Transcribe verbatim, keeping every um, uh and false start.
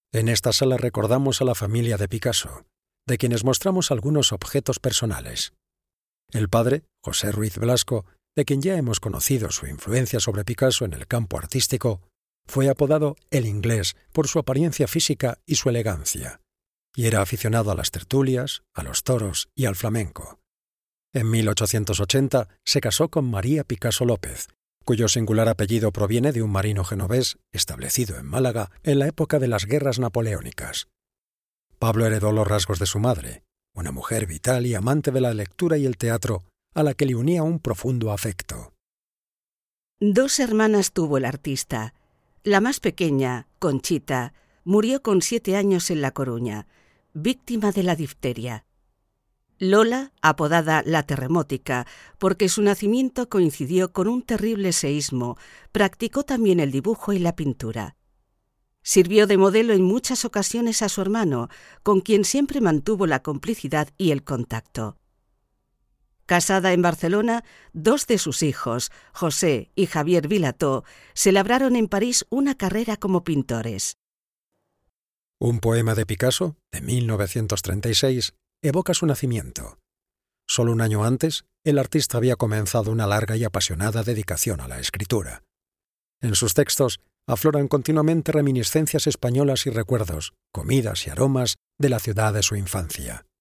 En esta sala recordamos a la familia de Picasso, de quienes mostramos algunos objetos personales. El padre, José Ruiz Blasco, de quien ya hemos conocido su influencia sobre Picasso en el campo artístico, fue apodado el Inglés por su apariencia física y su elegancia, y era aficionado a las tertulias, a los toros y al flamenco. En mil ochocientos ochenta se casó con María Picasso López, cuyo singular apellido proviene de un marino genovés establecido en Málaga en la época de las guerras napoleónicas. Pablo heredó los rasgos de su madre, una mujer vital y amante de la lectura y el teatro, a la que le unía un profundo afecto. Dos hermanas tuvo el artista. La más pequeña, Conchita, murió con siete años en La Coruña, víctima de la difteria. Lola, apodada la Terremótica, porque su nacimiento coincidió con un terrible seísmo, practicó también el dibujo y la pintura. Sirvió de modelo en muchas ocasiones a su hermano, con quien siempre mantuvo la complicidad y el contacto. Casada en Barcelona, dos de sus hijos, José y Javier Vilató, se labraron en París una carrera como pintores. Un poema de Picasso, de mil novecientos treinta y seis, evoca su nacimiento. Solo un año antes, el artista había comenzado una larga y apasionada dedicación a la escritura. En sus textos afloran continuamente reminiscencias españolas y recuerdos, comidas y aromas de la ciudad de su infancia.